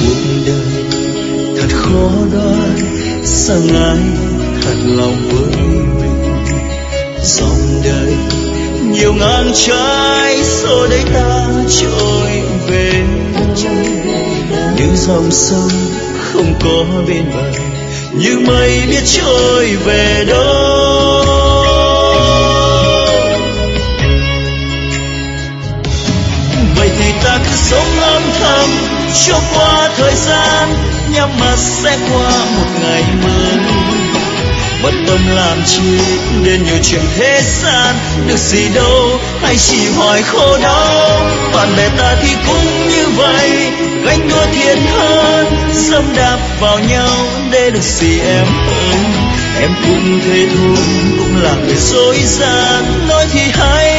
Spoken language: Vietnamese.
cuộc đời thật khó đoán, sao ngại thật lòng với mình. Dòng đời nhiều ngang trái, rồi đây ta trôi về như dòng sông không có bên bờ, như mây biết trôi về đâu. Vậy thì ta cứ sống âm thầm cho qua thời gian, nhắm mắt sẽ qua một ngày mới. Bận tâm làm chi đến nhiều chuyện thế gian, được gì đâu hay chỉ hỏi khổ đau. Bạn bè ta thì cũng như vậy, ganh đua thiệt hơn, dẫm đạp vào nhau để được gì em ơi. Em cũng thế thôi, cũng là người dối gian, nói thì hay